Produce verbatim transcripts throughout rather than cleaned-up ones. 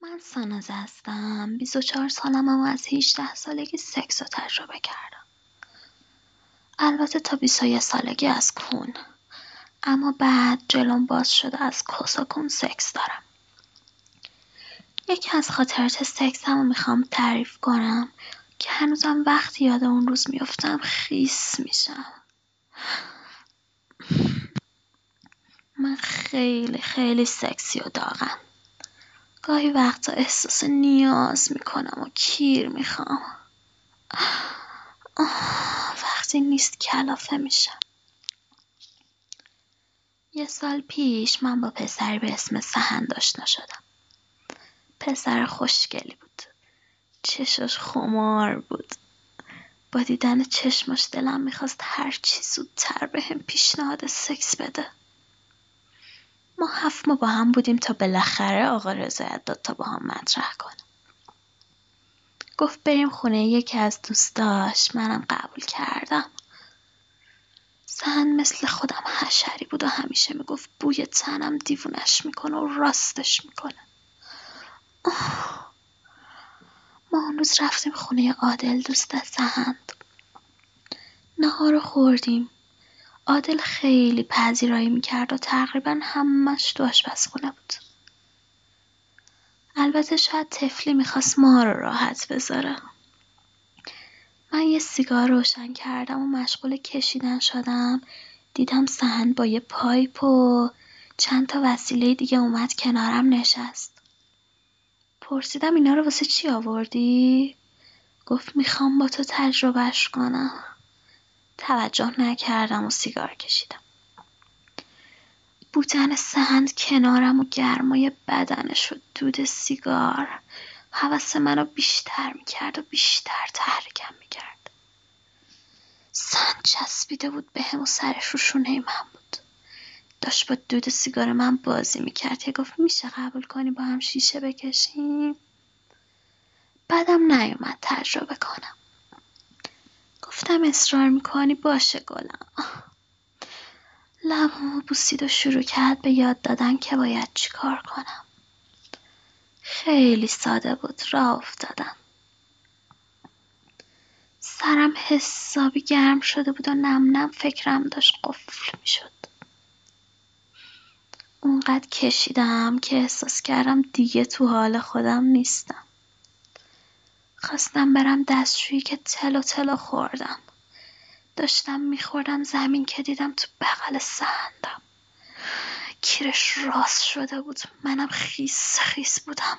من ساناز هستم. بیست و چهار سالمم و از هجده سالگی سکس رو تجربه کردم. البته تا بیست و یک سالگی از کون. اما بعد جلوم باز شده از کس و کون سکس دارم. یکی از خاطرات سکسم رو میخوام تعریف کنم که هنوزم وقتی یاد اون روز میفتم خیس میشم. من خیلی خیلی سکسی و داغم. گاهی وقتا احساس نیاز میکنم و کیر میخوام. وقتی نیست کلافه میشم. یه سال پیش من با پسری به اسم سهند آشنا شدم. پسر خوشگلی بود. چشاش خمار بود. با دیدن چشماش دلم میخواست هر چی زودتر به هم پیشنهاد سکس بده. ما هفت ماه با هم بودیم تا بالاخره آقا رضایت داد تا با هم مطرح کنم. گفت بریم خونه یکی از دوستاش. منم قبول کردم. سهند مثل خودم حشری بود و همیشه میگفت بوی تنم دیوونش میکنه و راستش میکنه. ما اون روز رفتیم خونه عادل دوست سهند. نهار خوردیم. عادل خیلی پذیرایی میکرد و تقریبا همش تو آشپزخونه بود. البته شاید طفلی میخواست ما رو راحت بذاره. من یه سیگار روشن کردم و مشغول کشیدن شدم. دیدم سهند با یه پایپ و چند تا وسیله دیگه اومد کنارم نشست. پرسیدم اینا رو واسه چی آوردی؟ گفت میخوام با تو تجربهش کنم. توجه نکردم و سیگار کشیدم. بودن سهند کنارم و گرمای بدنش و دود سیگار هوس منو بیشتر میکرد و بیشتر تحریکم میکرد. سهند چسبیده بود به هم و سرش رو شونه من بود. داشت با دود سیگار من بازی میکرد که گفت میشه قبول کنی با هم شیشه بکشیم؟ بعدم نیومد تجربه کنم. گفتم اصرار میکنی باشه گلم. لبمو بوسید و شروع کرد به یاد دادن که باید چی کار کنم. خیلی ساده بود. راه افتادم. سرم حسابی گرم شده بود و نم نم فکرم داشت قفل میشد. اونقدر کشیدم که احساس کردم دیگه تو حال خودم نیستم. خواستم برم دستشویی که تلو تلو خوردم. داشتم میخوردم زمین که دیدم تو بغل سهندم. کیرش راست شده بود. منم خیس خیس بودم.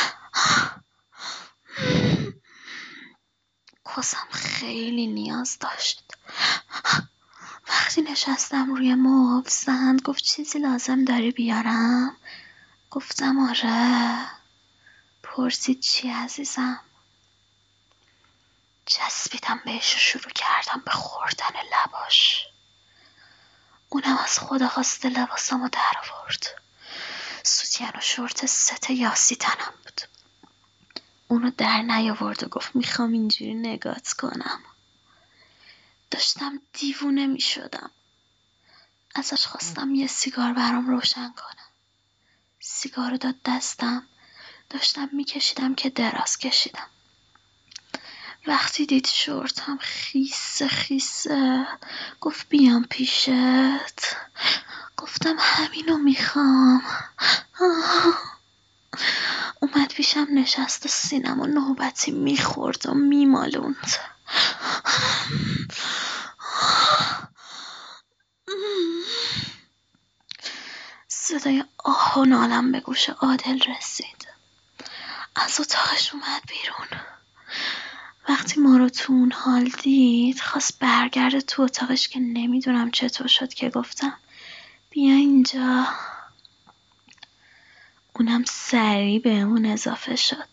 کسم خیلی نیاز داشت. وقتی نشستم روی مبل سهند گفت چیزی لازم داری بیارم؟ گفتم آره. پرسید چی عزیزم؟ چسبیدم بهش و شروع کردم به خوردن لباش. اونم از خدا خواسته لباسمو در آورد. سوتین و شورت ست یاسی تنم بود. اونو در نیاورد و گفت میخوام اینجوری نگات کنم. داشتم دیوونه میشدم. ازش خواستم یه سیگار برام روشن کنه. سیگارو داد دستم. داشتم میکشیدم که دراز کشیدم. وقتی دید شورتم خیسه خیسه گفت بیام پیشت. گفتم همینو میخوام. اومد پیشم نشست و سینمو نوبتی میخورد و میمالوند. صدای آه و نالم به گوش عادل رسید. از اتاقش اومد بیرون. وقتی ما رو تو اون حال دید خواست برگرده تو اتاقش که نمیدونم چطور شد که گفتم بیا اینجا. اونم سریع بهمون اضافه شد.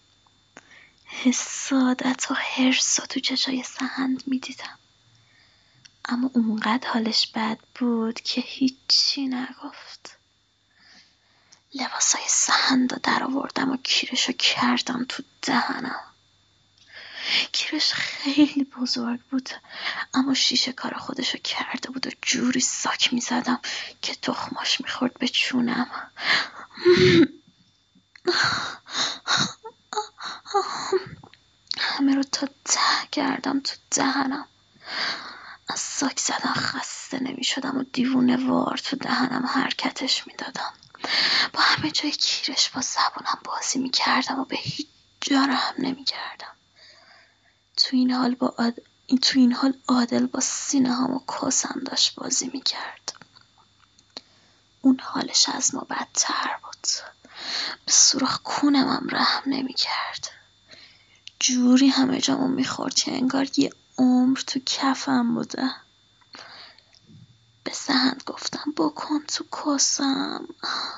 حسادت و حرص و تو چشای سهند میدیدم. اما اونقدر حالش بد بود که هیچی نگفت. لباسای سهند رو در آوردم و کیرشو کردم تو دهنم. کیرش خیلی بزرگ بود اما شیشه کار خودشو کرده بود و جوری ساک میزدم که تخماش میخورد به چونم. میکردم تو دهنم. از ساک زدن خسته نمیشدم و دیوونه وار تو دهنم حرکتش میدادم. با همه جای کیرش با زبونم بازی میکردم و به هیچ جا رحم نمیکردم. تو این حال با عاد... تو این حال عادل با سینه هم و کاسم داشت بازی میکرد. اون حالش از ما بدتر بود. به سوراخ کونم هم رحم نمیکرد. جوری همه جامو میخورد که انگار یه عمر تو کفم بوده. به سهند گفتم بکن تو کاسم.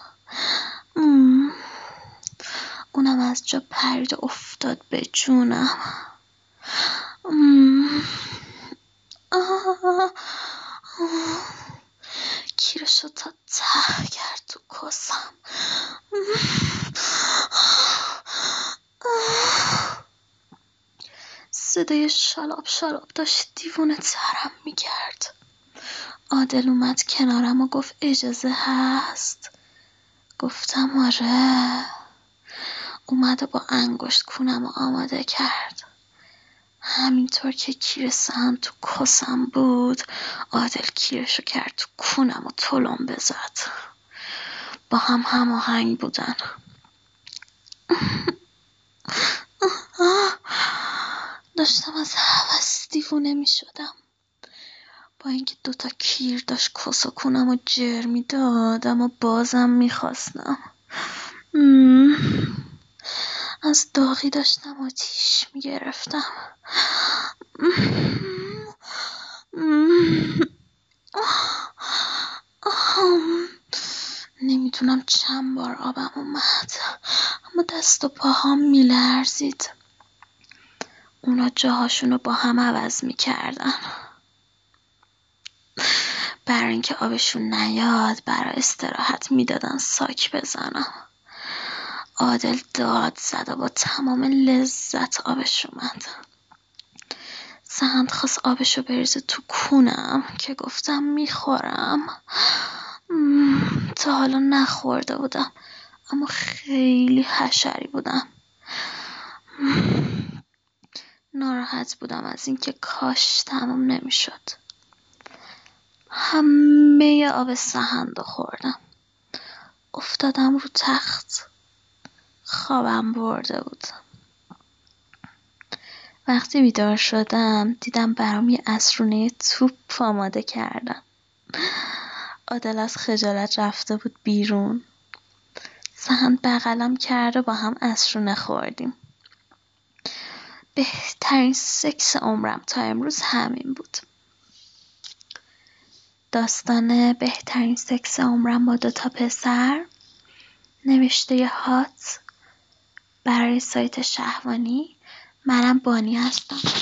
اونم از جا پرید و افتاد به جونم. کیرشو تا ته کرد تو کاسم. صدای شالاب شالاب داشت دیوونه ترم میکرد. عادل اومد کنارم و گفت اجازه هست؟ گفتم آره. اومد و با انگشت کونم رو آماده کرد. همینطور که کیر سهند تو کاسم بود، عادل کیرشو کرد تو کونم و طلم بزد. با هم هماهنگ بودن. داشتم از هوس دیوونه می شدم. با اینکه دوتا کیر داشت کس و کونم و جر می داد، اما بازم می خواستم. از داغی داشتم آتیش می گرفتم. نمیدونم چند بار آبم اومد، اما دست و پاهام می لرزید. اونا جاهاشونو با هم عوض می کردن. برای اینکه آبشون نیاد برای استراحت می دادن ساک بزنم. عادل داد زد و با تمام لذت آبش اومد. سهند خواست آبشو بریزه تو کونم که گفتم میخورم. تا حالا نخورده بودم، اما خیلی حشری بودم. ناراحت بودم از اینکه کاش تموم نمیشد. همه آب سهند رو خوردم. افتادم رو تخت. خوابم برده بود. وقتی بیدار شدم دیدم برام یه عصرونه توپ آماده کردن. عادل از خجالت رفته بود بیرون. سهند بغلم کرد و با هم عصرونه خوردیم. بهترین سکس عمرم تا امروز همین بود. داستان بهترین سکس عمرم با دوتا پسر، نوشته هات برای سایت شهوانی. منم بانی هستم.